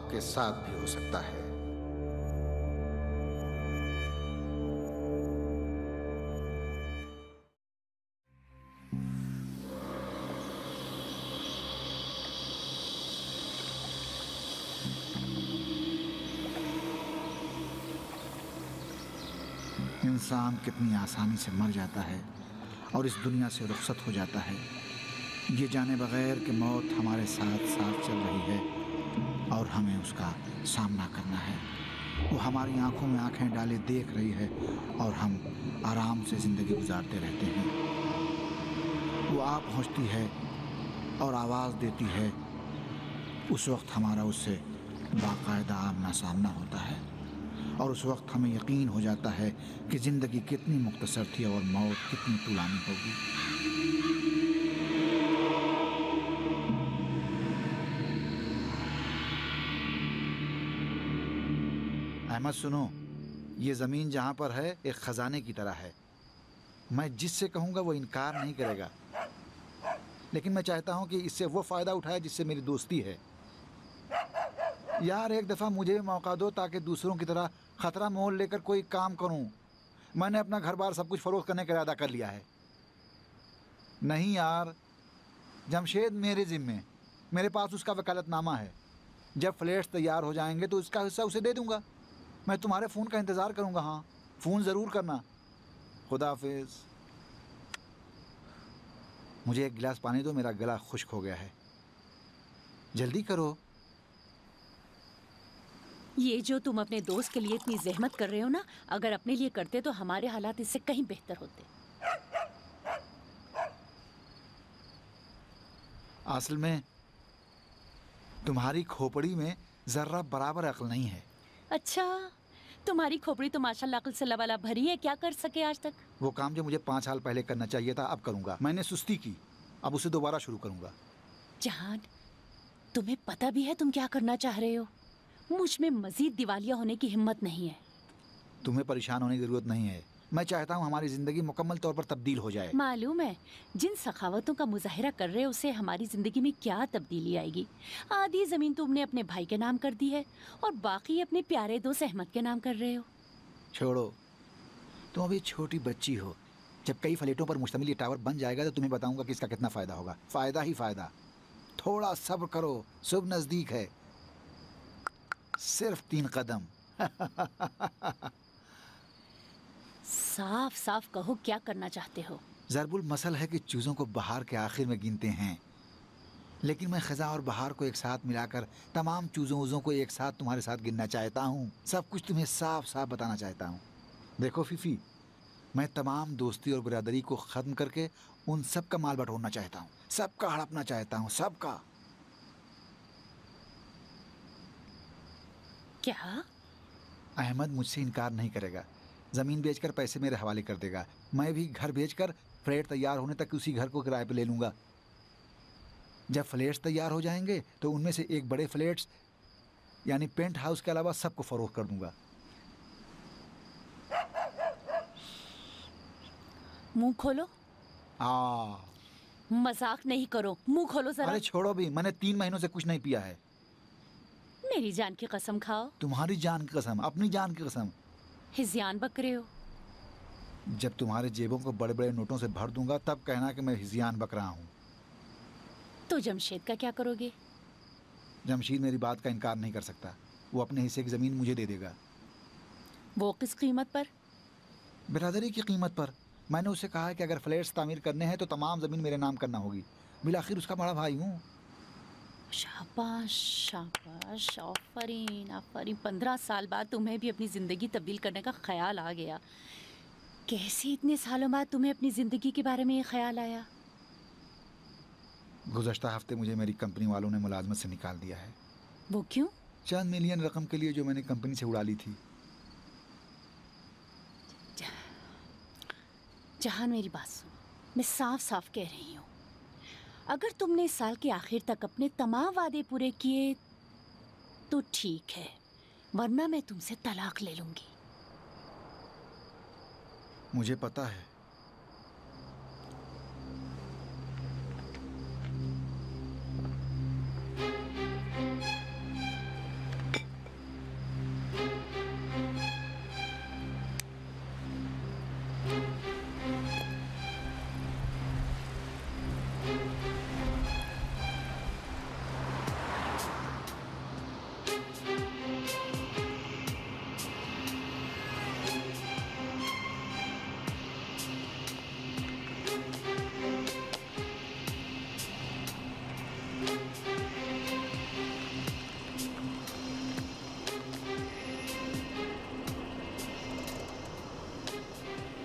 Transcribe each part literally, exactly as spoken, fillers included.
आपके साथ भी हो सकता है। इंसान कितनी आसानी से मर जाता है और इस दुनिया से रुखसत हो जाता है, ये जाने बगैर कि मौत हमारे साथ साथ चल रही है और हमें उसका सामना करना है। वो हमारी आंखों में आंखें डाले देख रही है और हम आराम से ज़िंदगी गुजारते रहते हैं। वो आ पहुँचती है और आवाज़ देती है, उस वक्त हमारा उससे बाकायदा आमना सामना होता है और उस वक्त हमें यकीन हो जाता है कि ज़िंदगी कितनी मुख्तसर थी और मौत कितनी तुलानी होगी। अहमद सुनो, ये ज़मीन जहाँ पर है एक ख़जाने की तरह है। मैं जिससे कहूँगा वो इनकार नहीं करेगा, लेकिन मैं चाहता हूँ कि इससे वो फ़ायदा उठाए जिससे मेरी दोस्ती है। यार एक दफ़ा मुझे भी मौका दो ताकि दूसरों की तरह ख़तरा मोल लेकर कोई काम करूं। मैंने अपना घर बार सब कुछ फ़रोख्त करने का इरादा कर लिया है। नहीं यार, जमशेद मेरे ज़िम्मे, मेरे पास उसका वकालतनामा है। जब फ्लैट्स तैयार हो जाएंगे तो उसका हिस्सा उसे दे दूंगा। मैं तुम्हारे फ़ोन का इंतज़ार करूंगा। हाँ, फ़ोन ज़रूर करना। खुदा हाफिज़। मुझे एक गिलास पानी दो, मेरा गला खुश्क हो गया है। जल्दी करो। ये जो तुम अपने दोस्त के लिए इतनी जहमत कर रहे हो ना, अगर अपने लिए करते तो हमारे हालात इससे कहीं बेहतर होते। असल में तुम्हारी खोपड़ी में जर्रा बराबर अक्ल नहीं है। अच्छा, तुम्हारी खोपड़ी तो माशाल्लाह अक्ल से लबालब भरी है। क्या कर सके आज तक? वो काम जो मुझे पाँच साल पहले करना चाहिए था अब करूंगा। मैंने सुस्ती की, अब उसे दोबारा शुरू करूंगा। जहान, तुम्हें पता भी है तुम क्या करना चाह रहे हो? मुझ में मजीद दिवालिया होने की हिम्मत नहीं है। तुम्हें परेशान होने की जरूरत नहीं है। मैं चाहता हूँ हमारी जिंदगी मुकम्मल तौर पर तब्दील हो जाए। मालूम है जिन सखावतों का मुजाहिरा कर रहे हो उससे हमारी जिंदगी में क्या तब्दीली आएगी। आधी जमीन तुमने अपने भाई के नाम कर दी है और बाकी अपने प्यारे दोस्त अहमद के नाम कर रहे हो। छोड़ो, तुम अभी छोटी बच्ची हो। जब कई फ्लैटों पर मुश्तमिल ये टावर बन जाएगा तो तुम्हें बताऊंगा कि इसका कितना फायदा होगा। फायदा ही फायदा। थोड़ा सब्र करो, शुभ नजदीक है। सिर्फ तीन कदम। साफ साफ कहो क्या करना चाहते हो। ज़रबुल मसल है कि चीज़ों को बहार के आखिर में गिनते हैं, लेकिन मैं ख़ज़ां और बहार को एक साथ मिलाकर तमाम चीज़ों उज़ों को एक साथ तुम्हारे साथ गिनना चाहता हूँ। सब कुछ तुम्हें साफ साफ बताना चाहता हूँ। देखो फीफी, मैं तमाम दोस्ती और बिरादरी को ख़त्म करके उन सब का माल बटोरना चाहता हूँ, सबका हड़पना चाहता हूँ, सबका। क्या? अहमद मुझसे इनकार नहीं करेगा। ज़मीन बेचकर पैसे मेरे हवाले कर देगा। मैं भी घर बेचकर फ्लैट तैयार होने तक उसी घर को किराए पे ले लूँगा। जब फ्लैट्स तैयार हो जाएंगे तो उनमें से एक बड़े फ्लैट्स यानी पेंट हाउस के अलावा सबको फरोख्त कर दूंगा। मुंह खोलो। आ मजाक नहीं करो, मुंह खोलो जरा। अरे छोड़ो भी, मैंने तीन महीनों से कुछ नहीं पिया है। मेरी जान की कसम खाओ। तुम्हारी जान की कसम, अपनी जान की कसम। हिज़ियान बक रहे हो। जब तुम्हारे जेबों को बड़े बड़े नोटों से भर दूंगा तब कहना कि मैं हिज़ियान बक रहा हूँ। तो जमशेद का क्या करोगे? जमशीद मेरी बात का इनकार नहीं कर सकता। वो अपने हिस्से की ज़मीन मुझे दे देगा। वो किस कीमत पर? बिरादरी की कीमत पर। मैंने उसे कहा है कि अगर फ्लैट्स तामीर करने हैं तो तमाम ज़मीन मेरे नाम करना होगी। बिलाखिर उसका बड़ा भाई हूँ। शाबाश शाबाश, आफरीन आफरीन। पंद्रह साल बाद तुम्हें भी अपनी ज़िंदगी तब्दील करने का ख्याल आ गया। कैसे इतने सालों बाद तुम्हें अपनी ज़िंदगी के बारे में ये ख्याल आया? गुज़श्ता हफ्ते मुझे मेरी कंपनी वालों ने मुलाजमत से निकाल दिया है। वो क्यों? चंद मिलियन रकम के लिए जो मैंने कंपनी से उड़ा ली थी। जहान मेरी बात सुनो, मैं साफ साफ कह रही हूँ, अगर तुमने इस साल के आखिर तक अपने तमाम वादे पूरे किए तो ठीक है, वरना मैं तुमसे तलाक ले लूंगी। मुझे पता है।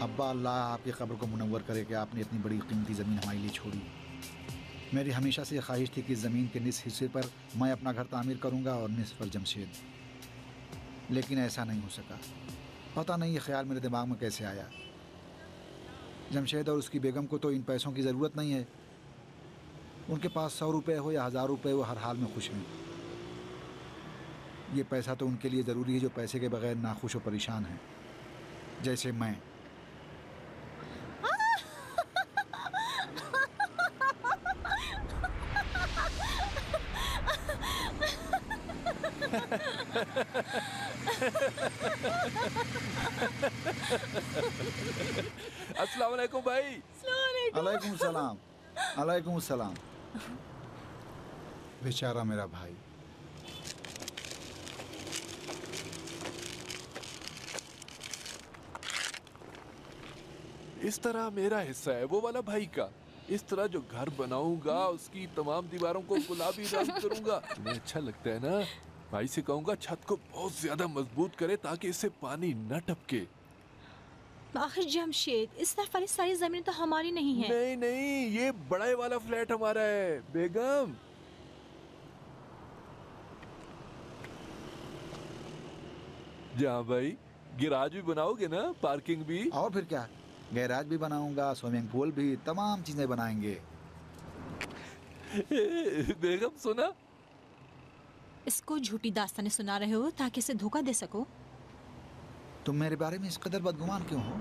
अब्बा, अल्लाह आपकी कब्र को मुनव्वर करे कि आपने इतनी बड़ी कीमती ज़मीन हमारे लिए छोड़ी। मेरी हमेशा से ख्वाहिश थी कि ज़मीन के निस हिस्से पर मैं अपना घर तामीर करूंगा और निस पर जमशेद, लेकिन ऐसा नहीं हो सका। पता नहीं ये ख्याल मेरे दिमाग में कैसे आया। जमशेद और उसकी बेगम को तो इन पैसों की ज़रूरत नहीं है। उनके पास सौ रुपये हो या हज़ार रुपये, वो हर हाल में खुश हैं। ये पैसा तो उनके लिए ज़रूरी है जो पैसे के बगैर नाखुश और परेशान हैं, जैसे मैं। अस्सलाम वालेकुम भाई। अलैकुम सलाम। अलैकुम सलाम। बेचारा मेरा भाई। इस तरह मेरा हिस्सा है वो वाला भाई का। इस तरह जो घर बनाऊंगा उसकी तमाम दीवारों को गुलाबी रंग करूंगा। तुम्हें अच्छा लगता है ना? भाई से कहूंगा छत को बहुत ज्यादा मजबूत करे ताकि इससे पानी न टपके। आखिर जमशेद, इस तरफ वाली सारी जमीन तो हमारी नहीं है। नहीं नहीं, ये बड़ा वाला फ्लैट हमारा है बेगम। जहाँ भाई गिराज भी बनाओगे ना, पार्किंग भी? और फिर क्या, गैराज भी बनाऊंगा, स्विमिंग पूल भी, तमाम चीजें बनाएंगे। बेगम सुना? इसको झूठी दास्तानें सुना रहे हो ताकि इसे धोखा दे सको? तुम मेरे बारे में इस कदर बदगुमान क्यों हो?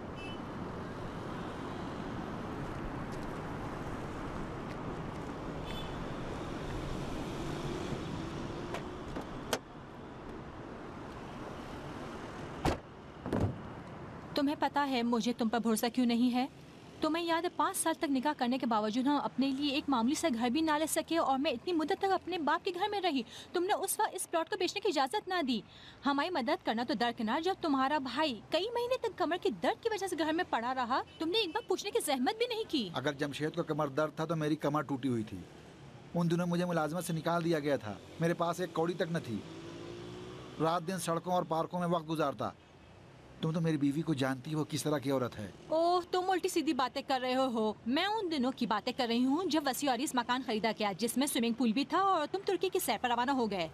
तुम्हें पता है मुझे तुम पर भरोसा क्यों नहीं है? तुम्हें याद है पाँच साल तक निकाह करने के बावजूद हम अपने लिए एक मामूली सा घर भी ना ले सके और मैं इतनी मुद्दत तक अपने बाप के घर में रही। तुमने उस वक्त इस प्लॉट को बेचने की इजाजत ना दी। हमारी मदद करना तो दरकिनार, जब तुम्हारा भाई कई महीने तक कमर के दर्द की वजह से घर में पड़ा रहा, तुमने एक बार पूछने की जहमत भी नहीं की। अगर जमशेद को कमर दर्द था तो मेरी कमर टूटी हुई थी। उन दिनों मुझे मुलाजमत से निकाल दिया गया था। मेरे पास एक कौड़ी तक न थी। रात दिन सड़कों और पार्कों में वक्त गुजारता। तुम तो मेरी बीवी को जानती हो किस तरह की औरत है। ओह, तुम उल्टी सीधी बातें कर रहे हो। मैं उन दिनों की बातें कर रही हूँ जब वसी और इस मकान खरीदा गया जिसमें स्विमिंग पूल भी था और तुम तुर्की की सैर पर रवाना हो गए।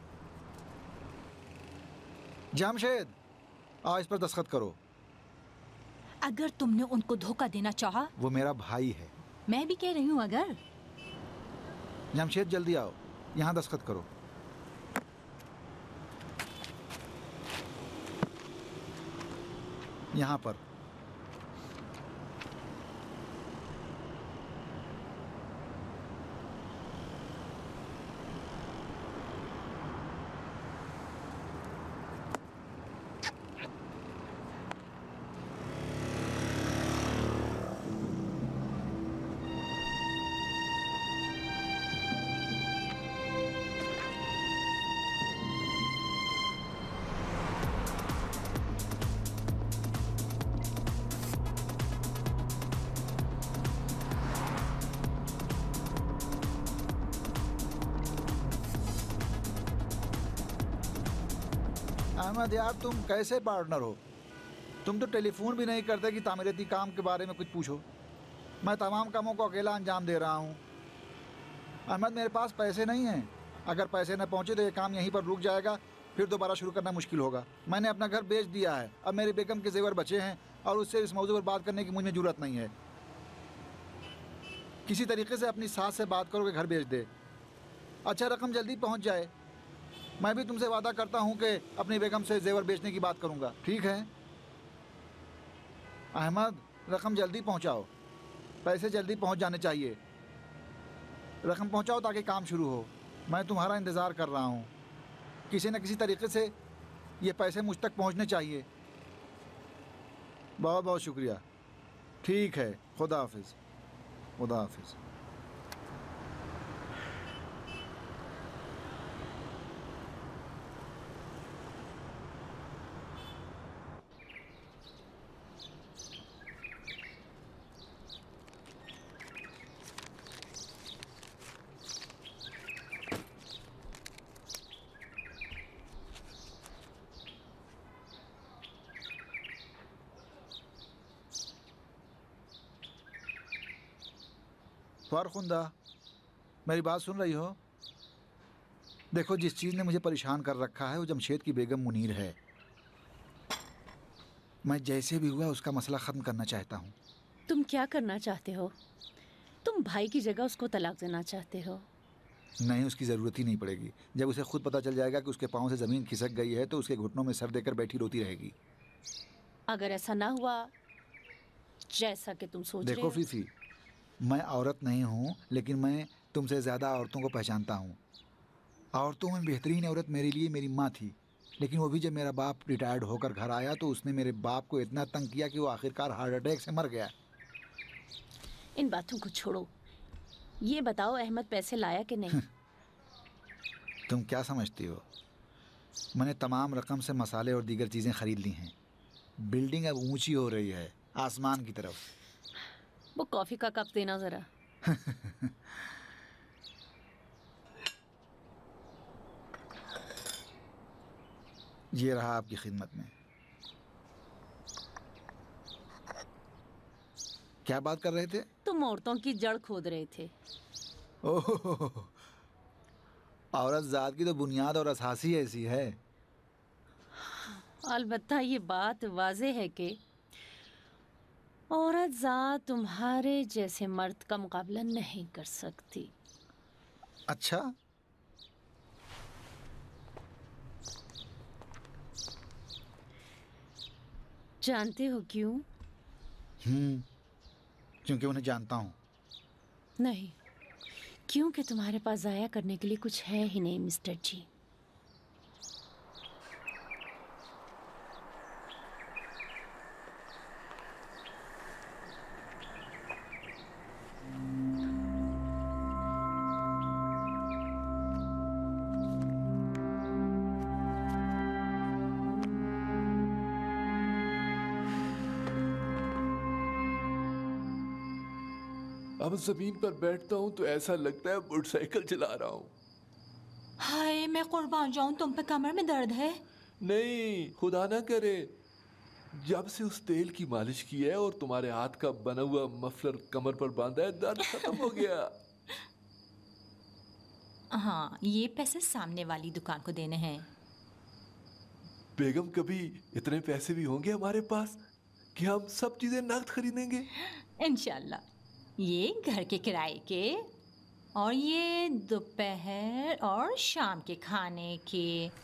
जमशेद, आओ इस पर दस्तखत करो। अगर तुमने उनको धोखा देना चाहा। वो मेरा भाई है। मैं भी कह रही हूँ अगर। जमशेद जल्दी आओ, यहाँ दस्तखत करो। यहाँ पर। अहमद यार, तुम कैसे पार्टनर हो? तुम तो टेलीफोन भी नहीं करते कि तामीराती काम के बारे में कुछ पूछो। मैं तमाम कामों को अकेला अंजाम दे रहा हूँ। अहमद, मेरे पास पैसे नहीं हैं। अगर पैसे न पहुँचे तो ये काम यहीं पर रुक जाएगा, फिर दोबारा शुरू करना मुश्किल होगा। मैंने अपना घर बेच दिया है। अब मेरी बेगम के जेवर बचे हैं और उससे इस मौजू पर बात करने की मुझे जरूरत नहीं है। किसी तरीके से अपनी सास से बात करो कि घर बेच दे। अच्छा, रकम जल्दी पहुँच जाए। मैं भी तुमसे वादा करता हूँ कि अपनी बेगम से जेवर बेचने की बात करूँगा, ठीक है? अहमद, रकम जल्दी पहुँचाओ। पैसे जल्दी पहुँच जाने चाहिए। रकम पहुँचाओ ताकि काम शुरू हो। मैं तुम्हारा इंतज़ार कर रहा हूँ। किसी न किसी तरीके से ये पैसे मुझ तक पहुँचने चाहिए। बहुत बहुत शुक्रिया। ठीक है, खुदा हाफिज़। खुदा हाफिज़। फारखुंदा, मेरी बात सुन रही हो? देखो, जिस चीज़ ने मुझे परेशान कर रखा है वो जमशेद की बेगम मुनीर है। मैं जैसे भी हुआ उसका मसला ख़त्म करना चाहता हूँ। तुम क्या करना चाहते हो? तुम भाई की जगह उसको तलाक देना चाहते हो? नहीं, उसकी ज़रूरत ही नहीं पड़ेगी। जब उसे खुद पता चल जाएगा कि उसके पाँव से ज़मीन खिसक गई है तो उसके घुटनों में सर देकर बैठी रोती रहेगी। अगर ऐसा ना हुआ जैसा कि तुम सोच रहे देखो हो। फीफी, मैं औरत नहीं हूँ, लेकिन मैं तुमसे ज़्यादा औरतों को पहचानता हूँ। औरतों में बेहतरीन औरत मेरे लिए मेरी माँ थी, लेकिन वो भी जब मेरा बाप रिटायर्ड होकर घर आया तो उसने मेरे बाप को इतना तंग किया कि वो आखिरकार हार्ट अटैक से मर गया। इन बातों को छोड़ो, ये बताओ अहमद पैसे लाया कि नहीं? तुम क्या समझती हो? मैंने तमाम रकम से मसाले और दीगर चीज़ें ख़रीद ली हैं। बिल्डिंग अब ऊंची हो रही है, आसमान की तरफ। वो कॉफ़ी का कप देना ज़रा। ये रहा आपकी खिदमत में। क्या बात कर रहे थे? तुम औरतों की जड़ खोद रहे थे। ओह, औरत ज़ात की तो बुनियाद और असास ही ऐसी है। अलबत्ता ये बात वाज़े है कि औरत ज़ात तुम्हारे जैसे मर्द का मुकाबला नहीं कर सकती। अच्छा, जानते हो क्यों? हम्म, क्योंकि उन्हें जानता हूँ। नहीं, क्योंकि तुम्हारे पास ज़ाया करने के लिए कुछ है ही नहीं मिस्टर जी। अब जमीन पर बैठता हूँ तो ऐसा लगता है मोटरसाइकिल चला रहा हूँ। हाय, मैं कुर्बान जाऊं, तुम पे कमर में दर्द है? नहीं, खुदा ना करे। जब से उस तेल की मालिश की है और तुम्हारे हाथ का बना हुआ मफलर कमर पर बांधा है, दर्द खत्म हो गया। हाँ, ये पैसे सामने वाली दुकान को देने हैं। बेगम, कभी इतने पैसे भी होंगे हमारे पास कि हम सब चीजें नकद खरीदेंगे? इंशाल्लाह। ये घर के किराए के और ये दोपहर और शाम के खाने के।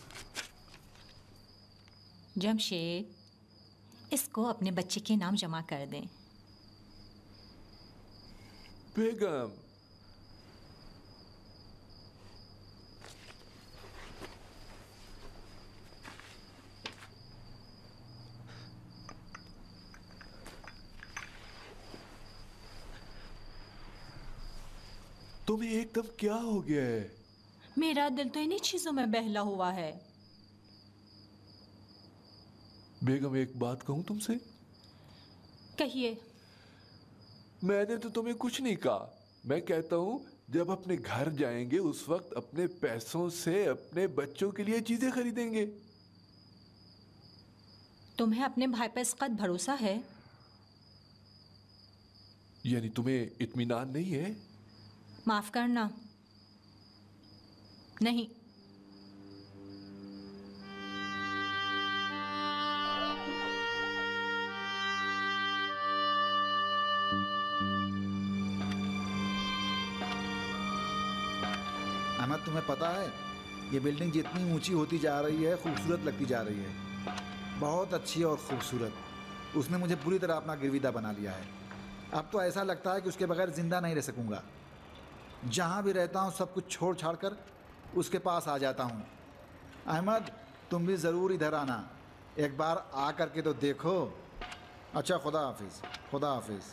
जमशेद, इसको अपने बच्चे के नाम जमा कर दें। बेगम, तुम्हें एकदम क्या हो गया है? मेरा दिल तो इन्हीं चीजों में बहला हुआ है। बेगम, एक बात कहूं तुमसे? कहिए। मैंने तो तुम्हें कुछ नहीं कहा। मैं कहता हूं, जब अपने घर जाएंगे उस वक्त अपने पैसों से अपने बच्चों के लिए चीजें खरीदेंगे। तुम्हें अपने भाई पर इस कदर भरोसा है? यानी तुम्हें इत्मीनान नहीं है? माफ करना, नहीं। अहमद, तुम्हें पता है ये बिल्डिंग जितनी ऊंची होती जा रही है खूबसूरत लगती जा रही है। बहुत अच्छी और खूबसूरत। उसने मुझे पूरी तरह अपना गिरविदा बना लिया है। अब तो ऐसा लगता है कि उसके बगैर जिंदा नहीं रह सकूंगा। जहाँ भी रहता हूँ सब कुछ छोड़ छाड़ कर उसके पास आ जाता हूँ। अहमद, तुम भी ज़रूर इधर आना, एक बार आ करके तो देखो। अच्छा, खुदा हाफिज़। खुदा हाफिज़।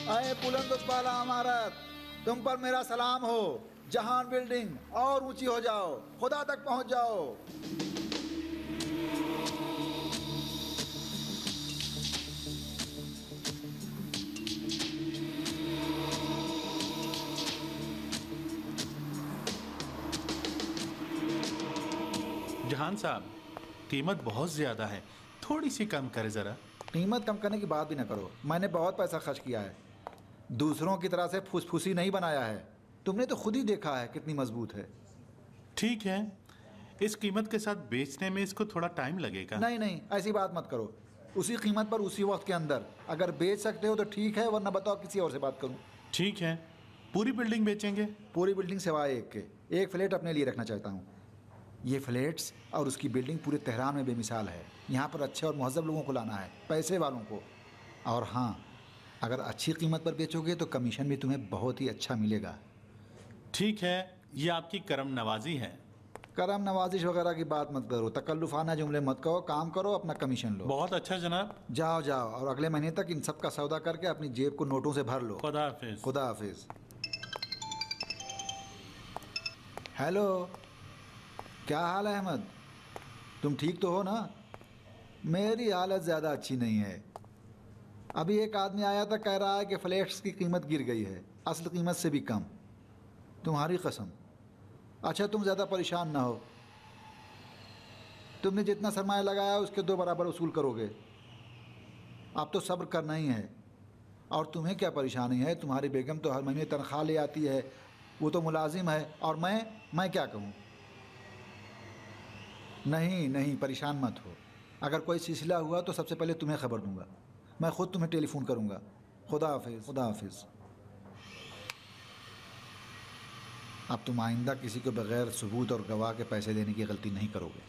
अरे बुलंद वाला इमारत, तुम पर मेरा सलाम हो। जहान बिल्डिंग और ऊंची हो जाओ, खुदा तक पहुंच जाओ। जहान साहब, कीमत बहुत ज्यादा है, थोड़ी सी कम करे जरा। कीमत कम करने की बात भी ना करो, मैंने बहुत पैसा खर्च किया है, दूसरों की तरह से फुसफुसी नहीं बनाया है। तुमने तो खुद ही देखा है कितनी मजबूत है। ठीक है, इस कीमत के साथ बेचने में इसको थोड़ा टाइम लगेगा। नहीं नहीं, ऐसी बात मत करो। उसी कीमत पर उसी वक्त के अंदर अगर बेच सकते हो तो ठीक है, वरना बताओ किसी और से बात करूं। ठीक है, पूरी बिल्डिंग बेचेंगे? पूरी बिल्डिंग सिवाय एक के। एक फ्लैट अपने लिए रखना चाहता हूँ। ये फ्लैट्स और उसकी बिल्डिंग पूरे तेहरान में बेमिसाल है। यहाँ पर अच्छे और महजब लोगों को लाना है, पैसे वालों को। और हाँ, अगर अच्छी कीमत पर बेचोगे तो कमीशन भी तुम्हें बहुत ही अच्छा मिलेगा। ठीक है, ये आपकी करम नवाजी है। करम नवाजिश वगैरह की बात मत करो, तकल्लुफाना जुमले मत कहो। काम करो, अपना कमीशन लो। बहुत अच्छा जनाब। जाओ जाओ, और अगले महीने तक इन सब का सौदा करके अपनी जेब को नोटों से भर लो। खुदा हाफिज। खुदा हाफिज। हेलो, क्या हाल है अहमद? तुम ठीक तो हो ना? मेरी हालत ज़्यादा अच्छी नहीं है। अभी एक आदमी आया था, कह रहा है कि फ्लैट्स की कीमत गिर गई है, असल कीमत से भी कम। तुम्हारी कसम। अच्छा, तुम ज़्यादा परेशान ना हो। तुमने जितना सरमाया लगाया उसके दो बराबर वसूल करोगे। अब तो सब्र करना ही है। और तुम्हें क्या परेशानी है? तुम्हारी बेगम तो हर महीने तनख्वाह ले आती है, वो तो मुलाजिम है। और मैं मैं क्या कहूँ? नहीं नहीं, परेशान मत हो। अगर कोई सिलसिला हुआ तो सबसे पहले तुम्हें खबर दूंगा। मैं ख़ुद तुम्हें टेलीफोन करूंगा। खुदा हाफिज़। खुदा हाफिज़। अब तुम आइंदा किसी को बगैर सबूत और गवाह के पैसे देने की गलती नहीं करोगे।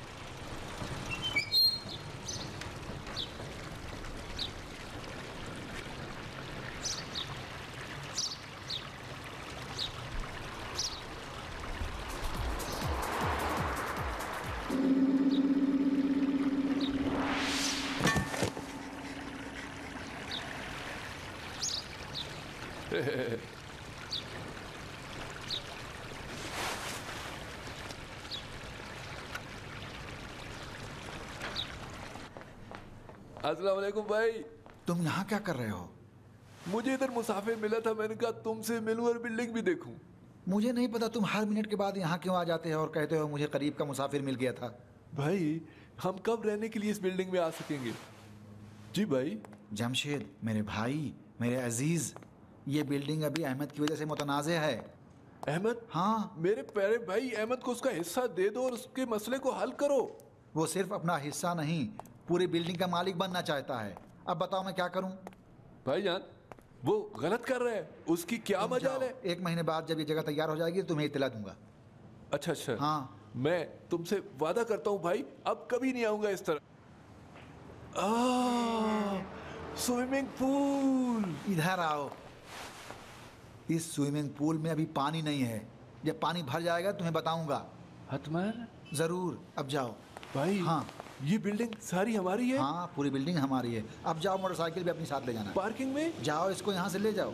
अस्सलाम वालेकुम भाई। तुम यहाँ क्या कर रहे हो? मुझे इधर मुसाफिर मिला था, मैंने कहा तुमसे मिलूं और बिल्डिंग भी देखूं। मुझे नहीं पता तुम हर मिनट के बाद यहाँ क्यों आ जाते हो और कहते हो मुझे करीब का मुसाफिर मिल गया था। भाई, हम कब रहने के लिए इस बिल्डिंग में आ सकेंगे? जी भाई। जमशेद, मेरे भाई, मेरे अजीज, ये बिल्डिंग अभी अहमद की वजह से मुतनाज़े है। अहमद? हाँ। मेरे प्यारे भाई, अहमद को उसका हिस्सा दे दो और उसके मसले को हल करो। वो सिर्फ अपना हिस्सा नहीं, पूरी बिल्डिंग का मालिक बनना चाहता है। अब बताओ मैं क्या करूं? भाईजान, वो गलत कर रहा है, उसकी क्या मजाल है? एक महीने बाद जब ये जगह तैयार हो जाएगी तो तुम्हें इत्तला दूंगा। अच्छा अच्छा। हाँ, मैं तुमसे वादा करता हूँ भाई, अब कभी नहीं आऊंगा इस तरह। Swimming pool. इधर आओ। इस स्विमिंग पूल में अभी पानी नहीं है, जब पानी भर जाएगा तुम्हें बताऊंगा। हतमन? जरूर। अब जाओ भाई। हाँ, ये बिल्डिंग सारी हमारी है? हाँ, पूरी बिल्डिंग हमारी है। अब जाओ, मोटरसाइकिल भी अपनी साथ ले जाना। पार्किंग में जाओ, इसको यहाँ से ले जाओ।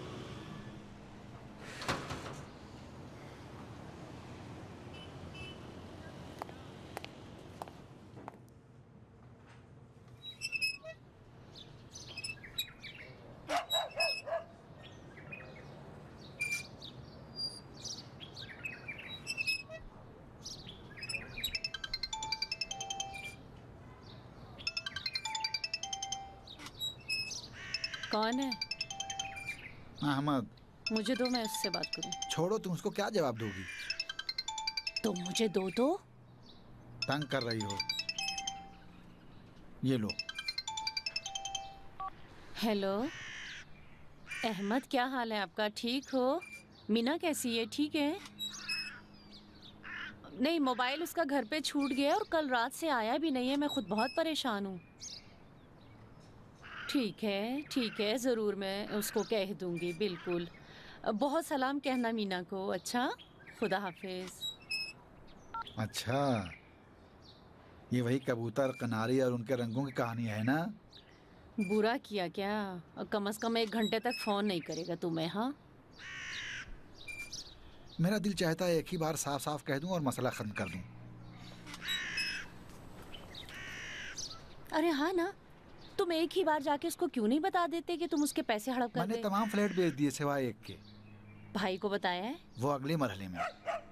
कौन है? अहमद। मुझे दो, मैं उससे बात करूं। छोड़ो, तुम उसको क्या जवाब दोगी? तुम मुझे दो दो। तंग कर रही हो। ये लो। हेलो अहमद, क्या हाल है आपका? ठीक हो? मीना कैसी है? ठीक है? नहीं, मोबाइल उसका घर पे छूट गया और कल रात से आया भी नहीं है। मैं खुद बहुत परेशान हूँ। ठीक है ठीक है, ज़रूर मैं उसको कह दूँगी, बिल्कुल। बहुत सलाम कहना मीना को। अच्छा, खुदा हाफिज़। अच्छा, ये वही कबूतर, कनारी और उनके रंगों की कहानी है ना? बुरा किया क्या? और कम से कम एक घंटे तक फोन नहीं करेगा तुम्हें? हाँ, मेरा दिल चाहता है एक ही बार साफ साफ कह दूं और मसला खत्म कर दूं। अरे हाँ ना, तुम एक ही बार जाके उसको क्यों नहीं बता देते कि तुम उसके पैसे हड़प कर मैंने गए? तमाम फ्लैट बेच दिए सिवाय एक के। भाई को बताया है? वो अगले मरहले में।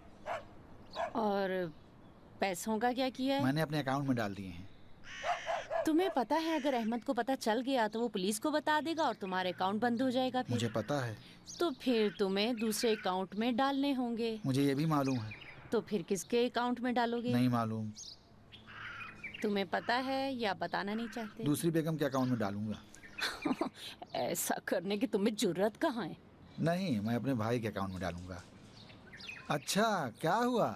और पैसों का क्या किया है? मैंने अपने अकाउंट में डाल दिए हैं। तुम्हें पता है अगर अहमद को पता चल गया तो वो पुलिस को बता देगा और तुम्हारे अकाउंट बंद हो जाएगा। फिर मुझे पता है। तो फिर तुम्हें दूसरे अकाउंट में डालने होंगे। मुझे ये भी मालूम है। तो फिर किसके अकाउंट में डालोगे? नहीं मालूम। तुम्हें पता है या बताना नहीं चाहते? दूसरी बेगम के अकाउंट में डालूंगा। ऐसा करने की तुम्हें जुर्रत कहाँ है? नहीं, मैं अपने भाई के अकाउंट में डालूंगा। अच्छा, क्या हुआ?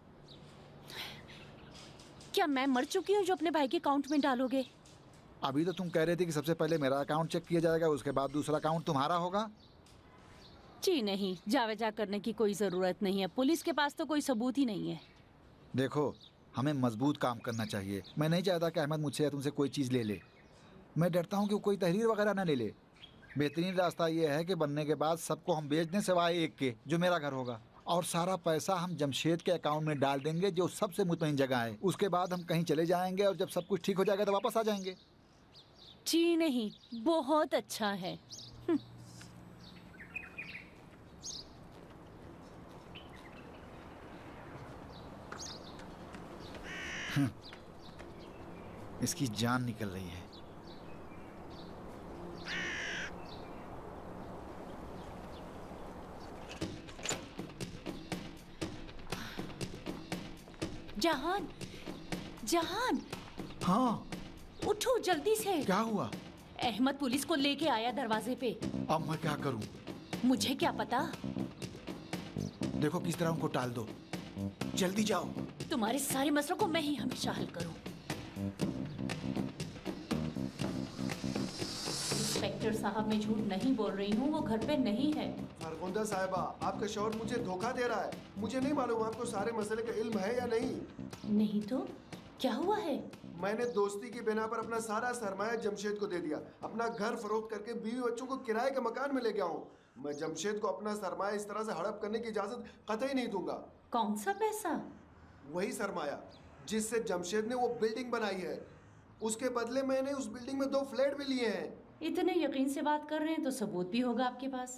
क्या मैं मर चुकी हूँ जो अपने भाई के अकाउंट में डालोगे? अभी तो तुम कह रहे थे कि सबसे पहले मेरा अकाउंट चेक किया जाएगा, उसके बाद दूसरा अकाउंट तुम्हारा होगा। जी नहीं, जावेजा करने की कोई जरूरत नहीं है। पुलिस के पास तो कोई सबूत ही नहीं है। देखो, हमें मजबूत काम करना चाहिए। मैं नहीं चाहता कि अहमद मुझसे या तुमसे कोई चीज़ ले ले। मैं डरता हूँ कि वो कोई तहरीर वगैरह ना ले ले। बेहतरीन रास्ता ये है कि बनने के बाद सबको हम बेच दें सिवाय एक के, जो मेरा घर होगा, और सारा पैसा हम जमशेद के अकाउंट में डाल देंगे जो सबसे मुतमईन जगह है। उसके बाद हम कहीं चले जाएंगे और जब सब कुछ ठीक हो जाएगा तो वापस आ जाएंगे। जी नहीं, बहुत अच्छा है। इसकी जान निकल रही है। जहान, जहान, हाँ, उठो जल्दी से। क्या हुआ? अहमद पुलिस को लेके आया दरवाजे पे। अब मैं क्या करूं? मुझे क्या पता। देखो किस तरह उनको टाल दो। जल्दी जाओ। तुम्हारे सारे मसलों को मैं ही हमेशा हल करूं। इंस्पेक्टर साहब, मैं झूठ नहीं बोल रही हूँ, वो घर पे नहीं है। फरगुंदा साहिबा, आपका शौहर मुझे धोखा दे रहा है। मुझे नहीं मालूम आपको सारे मसले का इल्म है या नहीं। नहीं तो क्या हुआ है? मैंने दोस्ती की बिना पर अपना सारा सरमाया जमशेद को दे दिया। अपना घर फरोख्त करके बीवी बच्चों को किराए के मकान में ले गया हूँ। मैं जमशेद को अपना सरमाया इस तरह से हड़प करने की इजाजत कतई नहीं दूंगा। कौन सा पैसा? वही सरमाया जिससे जमशेद ने वो बिल्डिंग बनाई है। उसके बदले मैंने उस बिल्डिंग में दो फ्लैट भी लिए हैं। इतने यकीन से बात कर रहे हैं तो सबूत भी होगा आपके पास।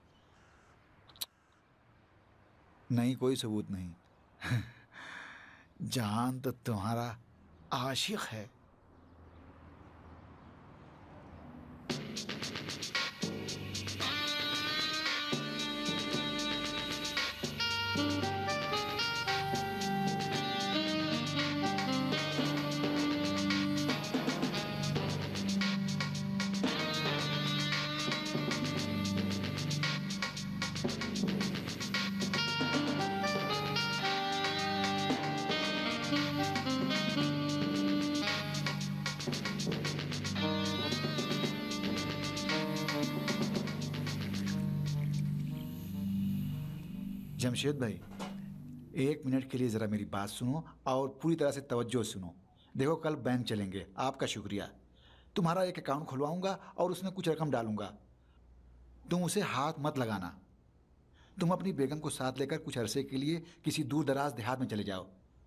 नहीं, कोई सबूत नहीं। जान तो तुम्हारा आशिक है। जमशेद भाई, एक मिनट के लिए ज़रा मेरी बात सुनो और पूरी तरह से तवज्जो सुनो। देखो, कल बैंक चलेंगे। आपका शुक्रिया। तुम्हारा एक अकाउंट खुलवाऊंगा और उसमें कुछ रकम डालूंगा। तुम उसे हाथ मत लगाना। तुम अपनी बेगम को साथ लेकर कुछ अरसे के लिए किसी दूर दराज देहात में चले जाओ।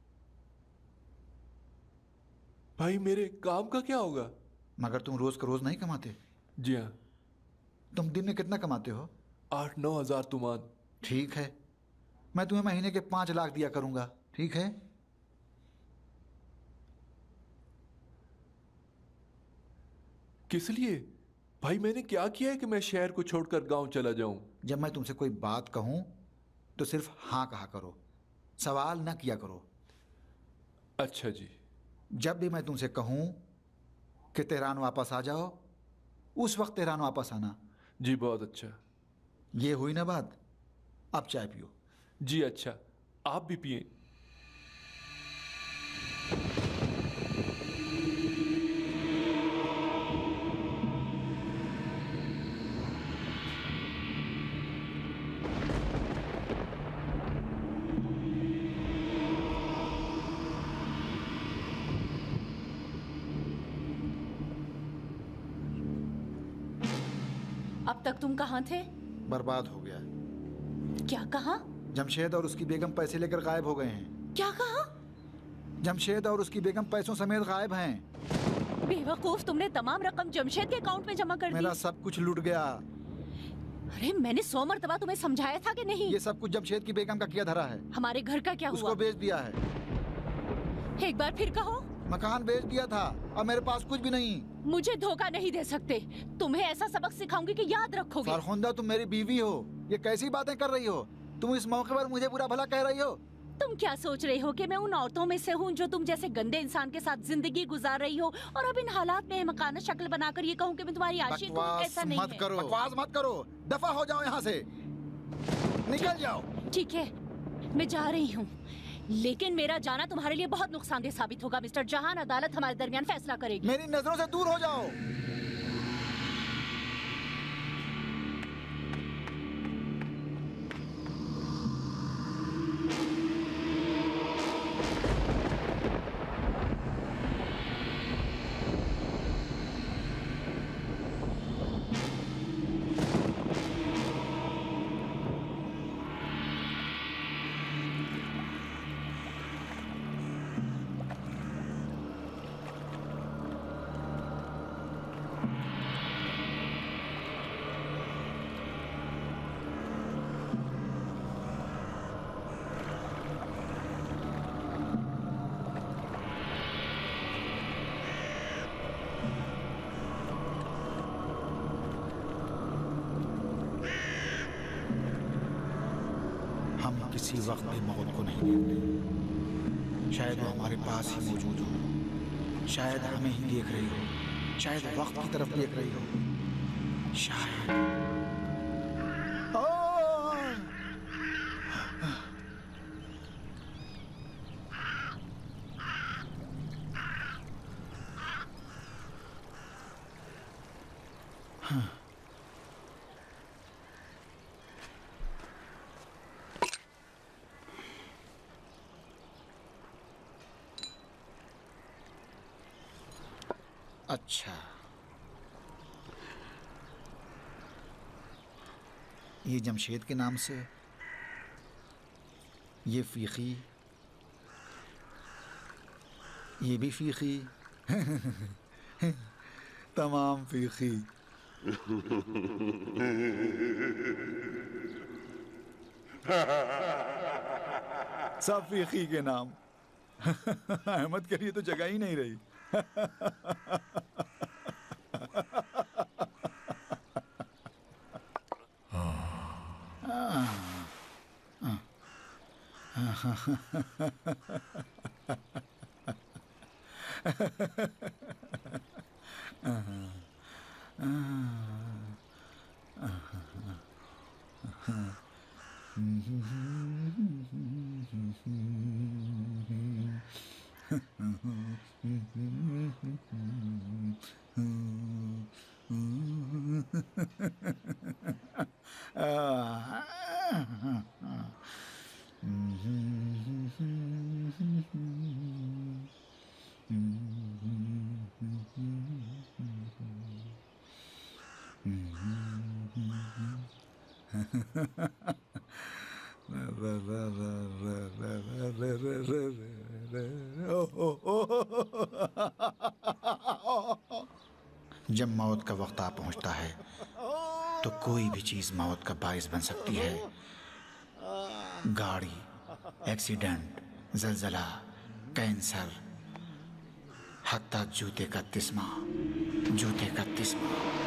भाई, मेरे काम का क्या होगा? मगर तुम रोज़ का रोज़ नहीं कमाते। जी हाँ। तुम दिन में कितना कमाते हो? आठ नौ हजार तुमान। ठीक है, मैं तुम्हें महीने के पाँच लाख दिया करूंगा। ठीक है? किस लिए? भाई, मैंने क्या किया है कि मैं शहर को छोड़कर गांव चला जाऊं? जब मैं तुमसे कोई बात कहूं तो सिर्फ हाँ कहा करो, सवाल ना किया करो। अच्छा जी। जब भी मैं तुमसे कहूं कि तेहरान वापस आ जाओ, उस वक्त तेहरान वापस आना। जी, बहुत अच्छा। ये हुई ना बात? अब चाय पियो। जी अच्छा, आप भी पिए। अब तक तुम कहाँ थे? बर्बाद हो गया। क्या कहा? जमशेद और उसकी बेगम पैसे लेकर गायब हो गए हैं। क्या कहा? जमशेद और उसकी बेगम पैसों समेत गायब हैं। बेवकूफ, तुमने तमाम रकम जमशेद के अकाउंट में जमा कर दी। मेरा सब कुछ लूट गया। अरे मैंने सौ मरतबा तुम्हें समझाया था कि नहीं। ये सब कुछ जमशेद की बेगम का किया धरा है। हमारे घर का क्या हुआ? उसको बेच दिया है। एक बार फिर कहो। मकान बेच दिया था, अब मेरे पास कुछ भी नहीं। मुझे धोखा नहीं दे सकते। तुम्हें ऐसा सबक सिखाऊंगी कि याद रखोगे। फरखुंदा, तुम मेरी बीवी हो, ये कैसी बातें कर रही हो? तुम इस मौके पर मुझे बुरा भला कह रही हो? तुम क्या सोच रही हो कि मैं उन औरतों में से हूँ जो तुम जैसे गंदे इंसान के साथ जिंदगी गुजार रही हो, और अब इन हालात में मकाना शक्ल बनाकर ये कहूँ कि मैं तुम्हारी आशिक हूँ? ऐसा नहीं मत है। करो, बकवास मत करो, दफा हो जाओ यहाँ से, निकल जाओ। ठीक है, मैं जा रही हूँ, लेकिन मेरा जाना तुम्हारे लिए बहुत नुकसानदेह साबित होगा मिस्टर जहान। अदालत हमारे दरमियान फैसला करेगी। मेरी नजरों से दूर हो जाओ। किसी वक्त भी मौत को नहीं देखते। शायद वो हमारे पास ही मौजूद हो, शायद हमें ही देख रही हो, शायद वक्त की तरफ देख रही हो, शायद। हाँ। अच्छा, ये जमशेद के नाम से, ये फीकी, ये भी फीकी, तमाम फीकी। सब फीकी के नाम। अहमद के लिए तो जगह ही नहीं रही। जब मौत का वक्त आ पहुंचता है तो कोई भी चीज मौत का बाइस बन सकती है। गाड़ी, एक्सीडेंट, जलजला, कैंसर, हत्ता जूते का तिस्मा, जूते का तिस्मा।